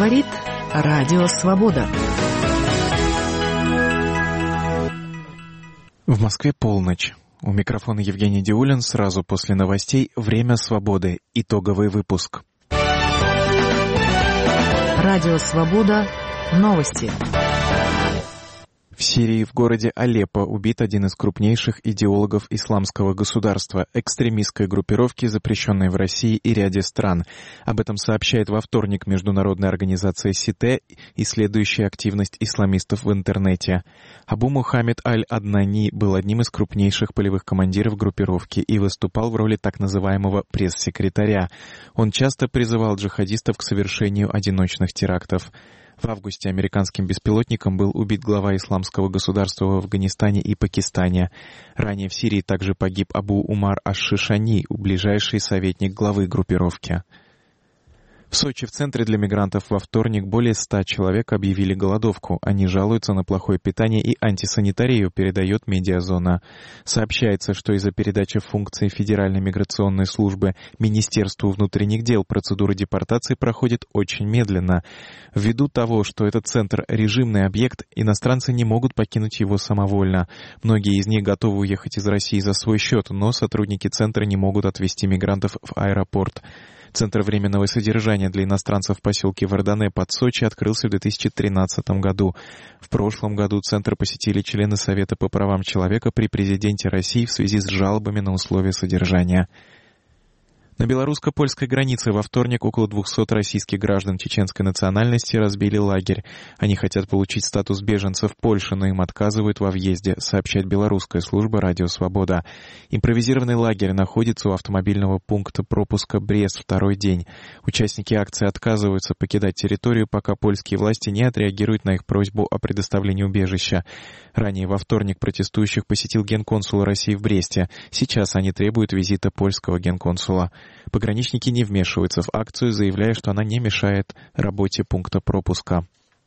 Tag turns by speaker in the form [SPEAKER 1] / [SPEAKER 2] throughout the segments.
[SPEAKER 1] говорит Радио Свобода.
[SPEAKER 2] В Москве полночь. У микрофона Евгений Диулин. Сразу после новостей «Время свободы». Итоговый выпуск.
[SPEAKER 1] Радио Свобода. Новости.
[SPEAKER 2] В Сирии в городе Алеппо убит один из крупнейших идеологов исламского государства, экстремистской группировки, запрещенной в России и ряде стран. Об этом сообщает во вторник международная организация СИТЕ, исследующая активность исламистов в интернете. Абу Мухаммед Аль-Аднани был одним из крупнейших полевых командиров группировки и выступал в роли так называемого пресс-секретаря. Он часто призывал джихадистов к совершению одиночных терактов. В августе американским беспилотником был убит глава исламского государства в Афганистане и Пакистане. Ранее в Сирии также погиб Абу Умар Аш-Шишани, ближайший советник главы группировки. В Сочи, в центре для мигрантов, во вторник более 100 человек объявили голодовку. Они жалуются на плохое питание и антисанитарию, передает Медиазона. Сообщается, что из-за передачи функций Федеральной миграционной службы Министерству внутренних дел процедура депортации проходит очень медленно. Ввиду того, что этот центр — режимный объект, иностранцы не могут покинуть его самовольно. Многие из них готовы уехать из России за свой счет, но сотрудники центра не могут отвезти мигрантов в аэропорт. Центр временного содержания для иностранцев в поселке Вардане под Сочи открылся в 2013 году. В прошлом году центр посетили члены Совета по правам человека при президенте России в связи с жалобами на условия содержания. На белорусско-польской границе во вторник около 200 российских граждан чеченской национальности разбили лагерь. Они хотят получить статус беженцев в Польше, но им отказывают во въезде, сообщает белорусская служба «Радио Свобода». Импровизированный лагерь находится у автомобильного пункта пропуска Брест второй день. Участники акции отказываются покидать территорию, пока польские власти не отреагируют на их просьбу о предоставлении убежища. Ранее во вторник протестующих посетил генконсул России в Бресте. Сейчас они требуют визита польского генконсула. Пограничники не вмешиваются в акцию, заявляя, что она не мешает работе пункта пропуска.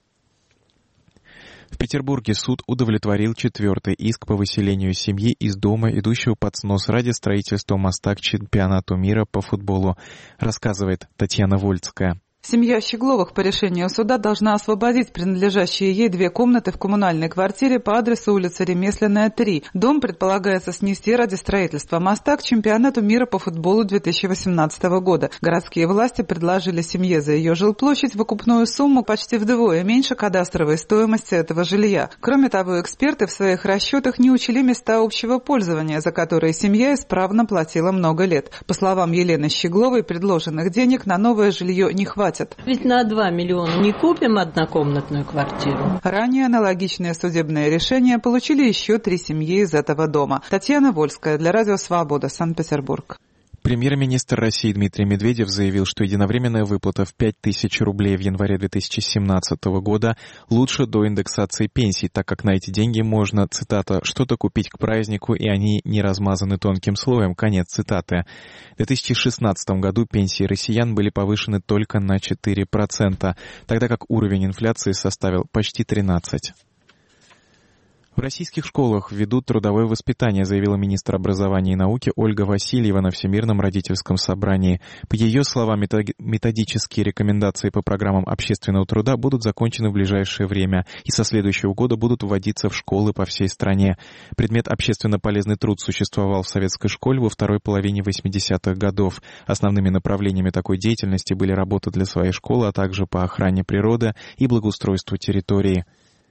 [SPEAKER 2] В Петербурге суд удовлетворил 4-й иск по выселению семьи из дома, идущего под снос ради строительства моста к чемпионату мира по футболу, рассказывает Татьяна Вольцкая.
[SPEAKER 3] Семья Щегловых по решению суда должна освободить принадлежащие ей 2 комнаты в коммунальной квартире по адресу улица Ремесленная, 3. Дом предполагается снести ради строительства моста к чемпионату мира по футболу 2018 года. Городские власти предложили семье за ее жилплощадь выкупную сумму почти вдвое меньше кадастровой стоимости этого жилья. Кроме того, эксперты в своих расчетах не учли места общего пользования, за которые семья исправно платила много лет. По словам Елены Щегловой, предложенных денег на новое жилье не хватит.
[SPEAKER 4] Ведь на 2 миллиона не купим однокомнатную квартиру.
[SPEAKER 3] Ранее аналогичное судебное решение получили еще 3 семьи из этого дома. Татьяна Вольская для Радио Свобода, Санкт-Петербург.
[SPEAKER 2] Премьер-министр России Дмитрий Медведев заявил, что единовременная выплата в 5000 рублей в январе 2017 года лучше до индексации пенсий, так как на эти деньги можно, цитата, «что-то купить к празднику, и они не размазаны тонким слоем», конец цитаты. В 2016 году пенсии россиян были повышены только на 4%, тогда как уровень инфляции составил почти 13%. В российских школах ведут трудовое воспитание, заявила министр образования и науки Ольга Васильева на Всемирном родительском собрании. По ее словам, методические рекомендации по программам общественного труда будут закончены в ближайшее время и со следующего года будут вводиться в школы по всей стране. Предмет общественно полезный труд существовал в советской школе во второй половине 80-х годов. Основными направлениями такой деятельности были работа для своей школы, а также по охране природы и благоустройству территории.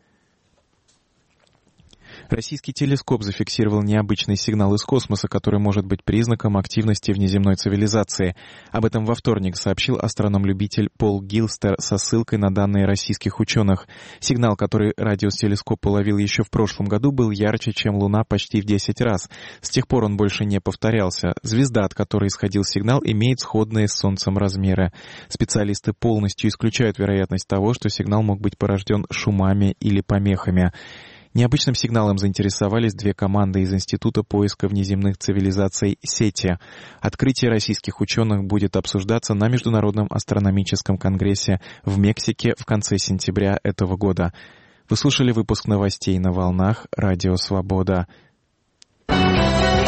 [SPEAKER 2] Российский телескоп зафиксировал необычный сигнал из космоса, который может быть признаком активности внеземной цивилизации. Об этом во вторник сообщил астроном-любитель Пол Гилстер со ссылкой на данные российских ученых. Сигнал, который радиотелескоп уловил еще в прошлом году, был ярче, чем Луна почти в 10 раз. С тех пор он больше не повторялся. Звезда, от которой исходил сигнал, имеет сходные с Солнцем размеры. Специалисты полностью исключают вероятность того, что сигнал мог быть порожден шумами или помехами. Необычным сигналом заинтересовались 2 команды из Института поиска внеземных цивилизаций «Сети». Открытие российских ученых будет обсуждаться на Международном астрономическом конгрессе в Мексике в конце сентября этого года. Вы слушали выпуск новостей на волнах Радио Свобода.